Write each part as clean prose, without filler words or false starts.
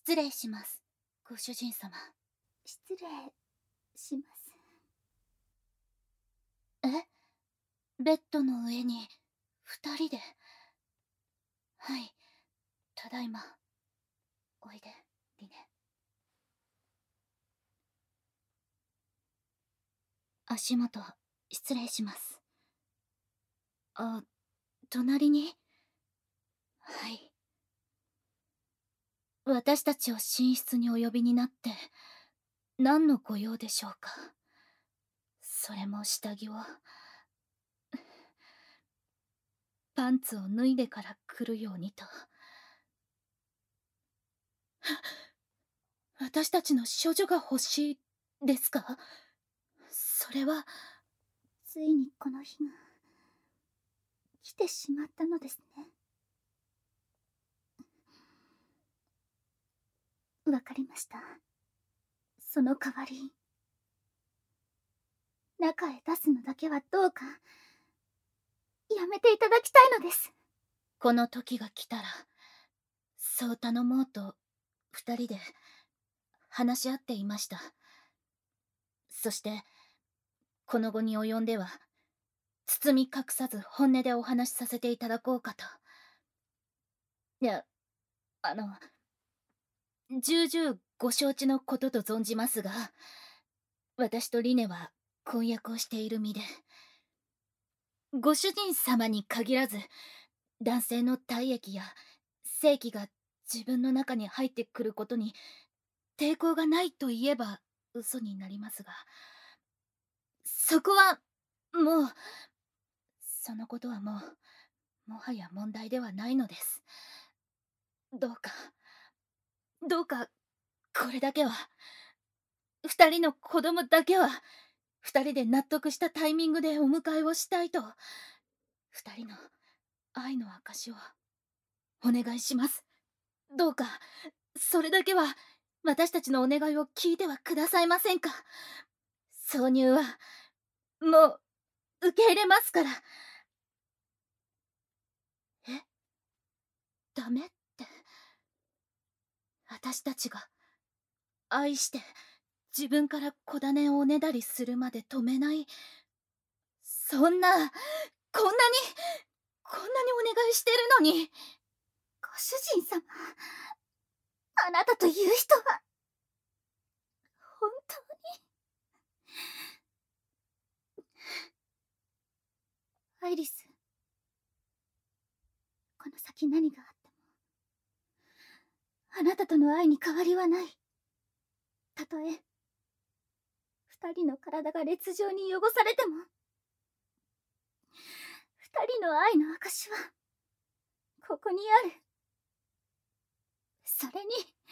失礼します、ご主人様。 失礼します。 え？ベッドの上に二人で。はい、ただいま。おいで、リネ。足元失礼します。あ、隣に？はい。私たちを寝室にお呼びになって何のご用でしょうか。それも下着を。パンツを脱いでから来るようにと。私たちの処女が欲しいですか？それは。 ついにこの日が来てしまったのですね。わかりました。その代わり中へ出すのだけはどうかやめていただきたいのです。 この時が来たらそう頼もうと二人で話し合っていました。そしてこの後に及んでは包み隠さず本音でお話しさせていただこうかと。いや、重々ご承知のことと存じますが、私とリネは婚約をしている身で、ご主人様に限らず男性の体液や精気が自分の中に入ってくることに抵抗がないと言えば嘘になりますが、そこはもう、そのことはもはや問題ではないのです。どうかどうか、これだけは、二人の子供だけは二人で納得したタイミングでお迎えをしたいと、二人の愛の証をお願いします。どうかそれだけは私たちのお願いを聞いてはくださいませんか。挿入はもう受け入れますから。え？ダメって？私たちが愛して自分から子種をおねだりするまで止めない、そんな、こんなにお願いしてるのに。 ご主人様、あなたという人は本当に。アイリス、この先何があってもあなたとの愛に変わりはない。たとえ二人の体が劣情に汚されても、二人の愛の証はここにある。それに、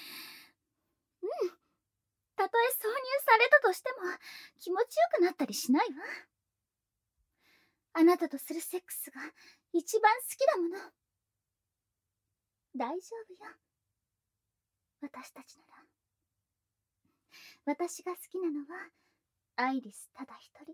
たとえ挿入されたとしても気持ちよくなったりしないわ。あなたとするセックスが一番好きだもの。大丈夫よ、私たちなら。私が好きなのはアイリスただ一人。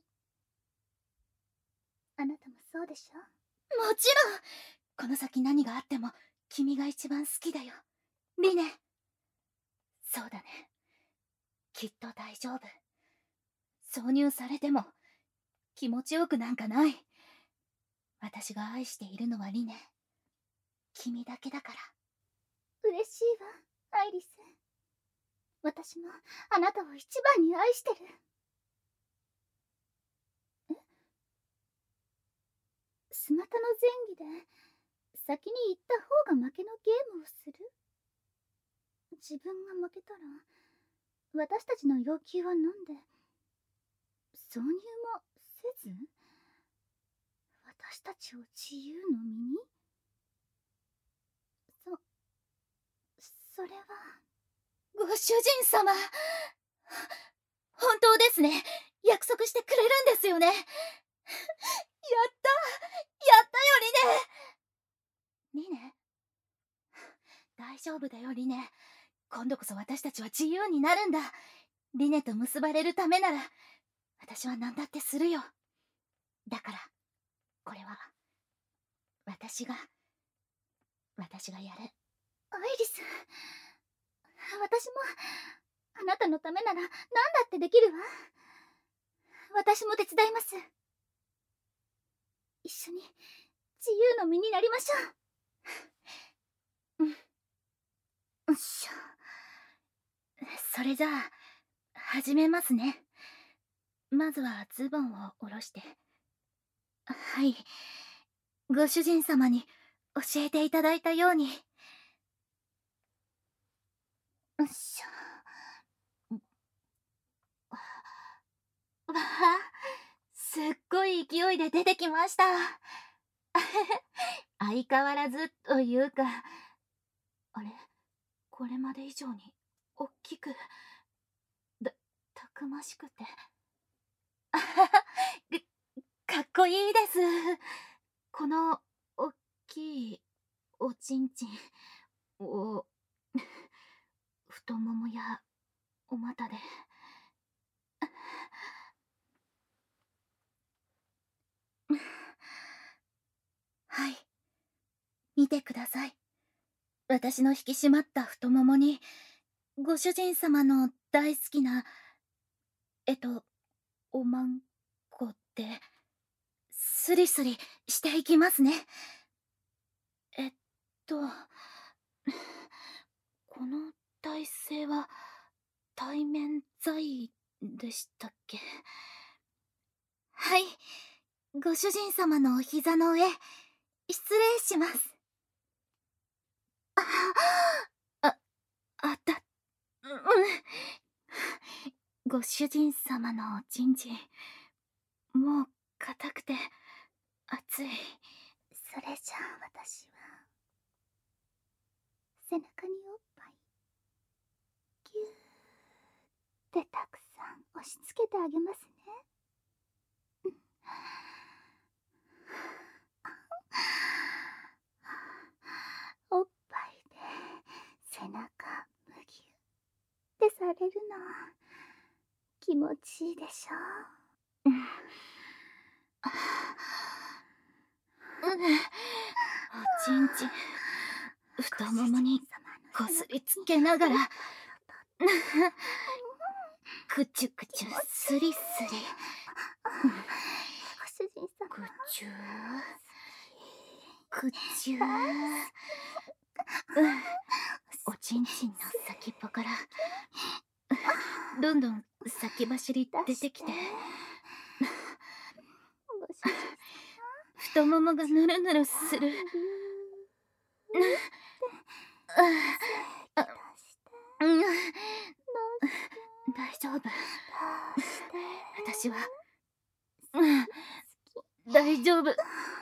あなたもそうでしょ？ もちろん、この先何があっても君が一番好きだよ、リネ。そうだね、きっと大丈夫。挿入されても気持ちよくなんかない。私が愛しているのはリネ、君だけだから。 嬉しいわ、アイリス。私もあなたを一番に愛してる。スマタの前儀で先に行った方が負けのゲームをする？自分が負けたら私たちの要求は飲んで挿入もせず私たちを自由の身に？それは。 ご主人様、本当ですね。約束してくれるんですよね。やった、やったよリネ。リネ、大丈夫だよリネ。今度こそ私たちは自由になるんだ。リネと結ばれるためなら私は何だってするよ。だからこれは私がやる。 アイリス、 私もあなたのためなら何だってできるわ。私も手伝います。一緒に自由の身になりましょう。 よっしょ。それじゃあ始めますね。まずはズボンを下ろして。はい、ご主人様に教えていただいたように。よっしょ。わあ、すっごい勢いで出てきました。相変わらずというか、あれ、これまで以上に大きく、たくましくて、かっこいいです。この大きいおちんちんを太ももやお股ではい、見てください。私の引き締まった太ももにご主人様の大好きなおまんこってスリスリしていきますね。この体勢は対面在でしたっけ？はい、ご主人様のお膝の上、失礼します。ご主人様のおちんちん、もう硬くて熱い。 それじゃあ私は背中におっぱいぎゅーってたくさん押し付けてあげますね。おっぱいで背中むぎゅってされるの気持ちいいでしょう。 おちんちん太ももにこすりつけながらくちゅくちゅスリスリ、 ご主人様、 くちゅくちゅおちんちんの先っぽからどんどん先走り出てきて、太ももがぬるぬるする。大丈夫。私は大丈夫。く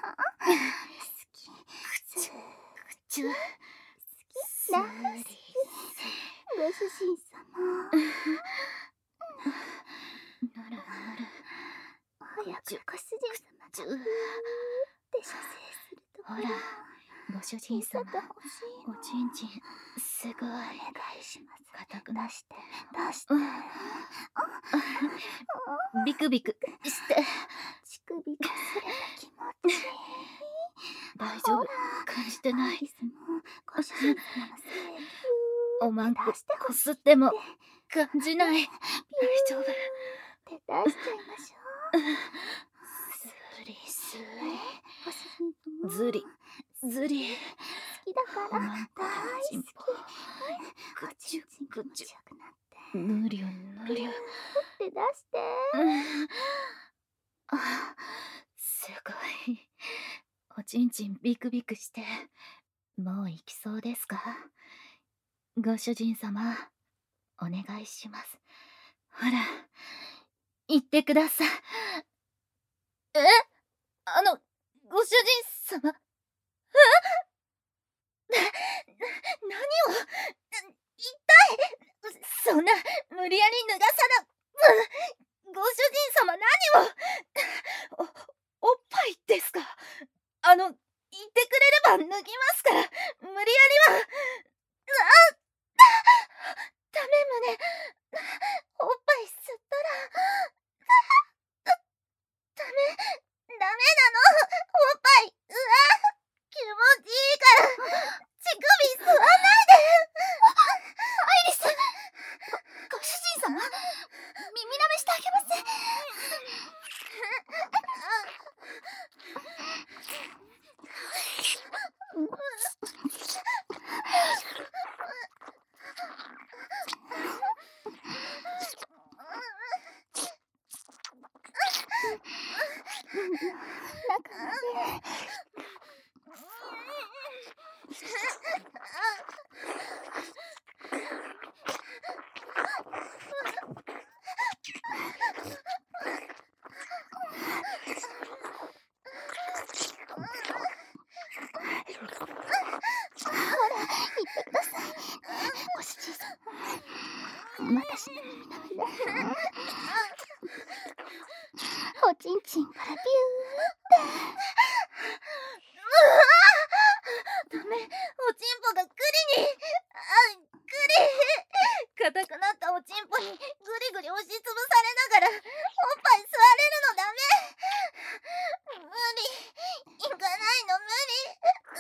ちゅくちゅすりご主人様、 ぬるぬる早くご主人様がうーって射精するところほら、ご主人様、 見せてほしいの。 おちんちんすごいお願いします。 硬くなって、 出してビクビクして乳首がすれば気持ちいい。 大丈夫、感じてない。 アリスもご主人様の精液おまんこ出してこほしいすっても感じない。大丈夫。 って出しちゃいましょう。 スリスご主人様リ、ずりずり、 好きだからおまんこ大のちん好き。 ぽ、ぐちゅぐちゅ、 よくなってぬりゅぬりゅ。 って出してすごい。おちんちんビクビクして、もう行きそうですか？ご主人様、お願いします。ほら、行ってください。ご主人様。何を、痛い。そんな、無理やり脱がさな、ご主人様何を、おっぱいですか？言ってくれれば脱ぎますから、無理やりは、ダメ胸、おっぱい吸ったら、ダメなの、おっぱい、気持ちいいから、乳首吸わないで。アイリス、 私の耳の上でおちんちんからビューって。ダメ、おちんぽがグリに、グリ硬くなったおちんぽにグリグリ押しつぶされながらおっぱい吸われるのダメ。無理、行かないの無理。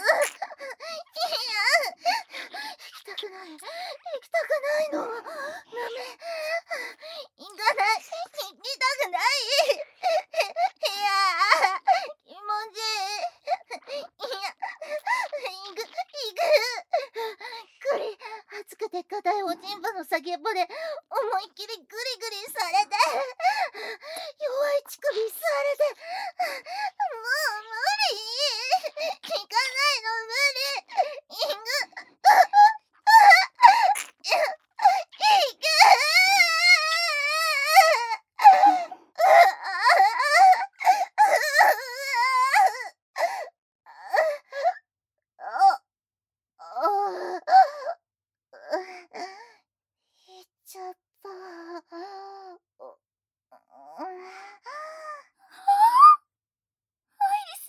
行きたくない、行きたくないのダメ。行かない、行きたくない。いや気持ちいい。いや行くグリ、熱くて硬いおちんぽの先っぽで思いっきりグリグリされて、弱い乳首吸われて、もう無理、行かないの無理。行く行っちゃった。アイリス、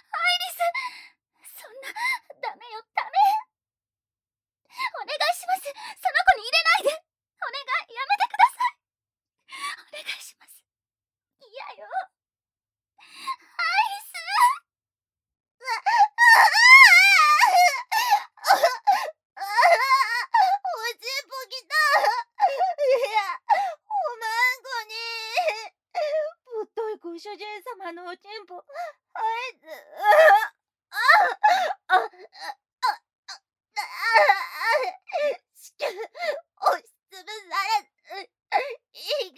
そんな、ダメよ、ダメ。お願いします。その子に入れないで。お願い、やめてください。お願いします。嫌よ。アイリス。おちんぽきた。いや、おまんこに。ぶっといご主人様のおちんぽ、アイス。子宮、押しつぶされ、いく、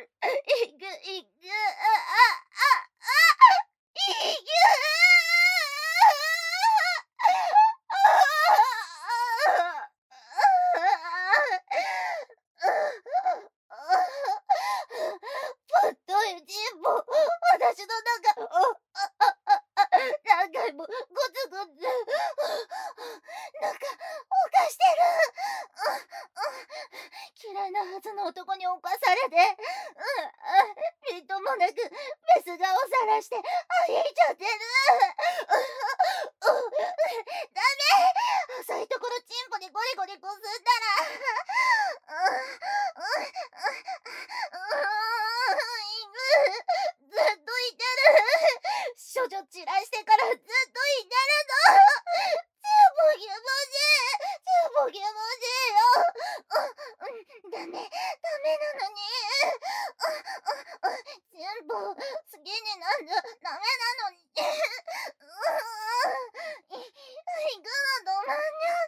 ぶっといちんぽ、私の中、何回もゴツゴツ、なんか犯してる。嫌いなはずの男に侵されて、みっともなくメス顔さらしてあげちゃってる。ダメ、浅いところチンポでゴリゴリこすったら、ずっといてる。処女散らしてからずっといてるの。チンポ気持ちいい、チンポ気持ちいいよ。ダメなのに。チンポ好きになんじゃダメなのに。行くの止まんにゃ。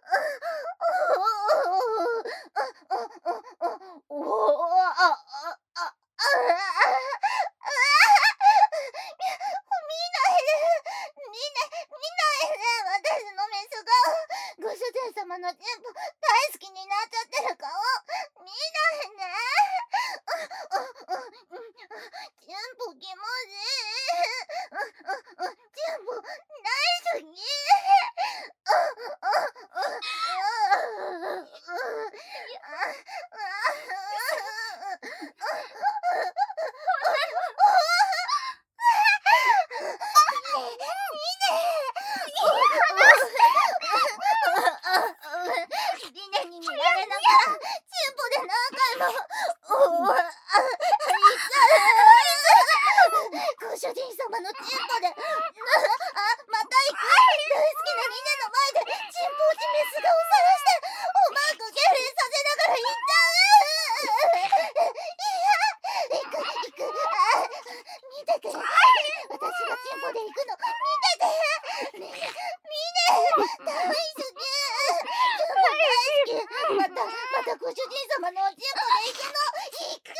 私のメス顔、ご主人様のチンポ大好きになっちゃってる顔見ないで。チンポ気持ちいい。チンポ大好き。リネに見られながらチンポで何回もご主人様のチンポで、また行く。大好きなリネの前でチンポ落ちメス顔さらしておまんこ敬礼させながら行っちゃう。いや、行く。見てて。私がチンポで行くの見てて。リネ大好き。またご主人様のおちんぽで行くの。行く。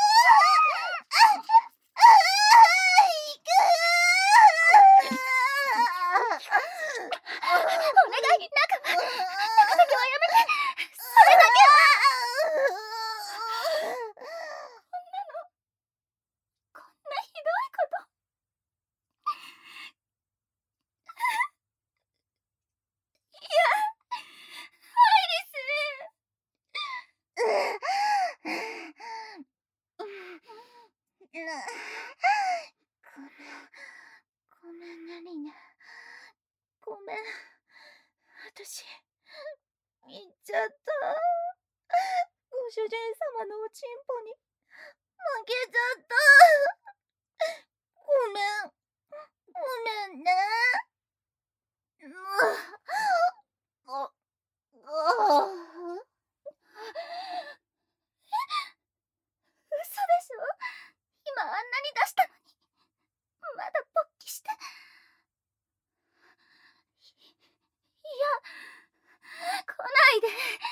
お願い、中だけはやめて。それだけは。こんなひどいこと。いや、アイリス。 ご主人様のおちんぽに負けちゃった。ごめんね。 嘘でしょ。今あんなに出したのにまだ勃起して。いや、来ないで。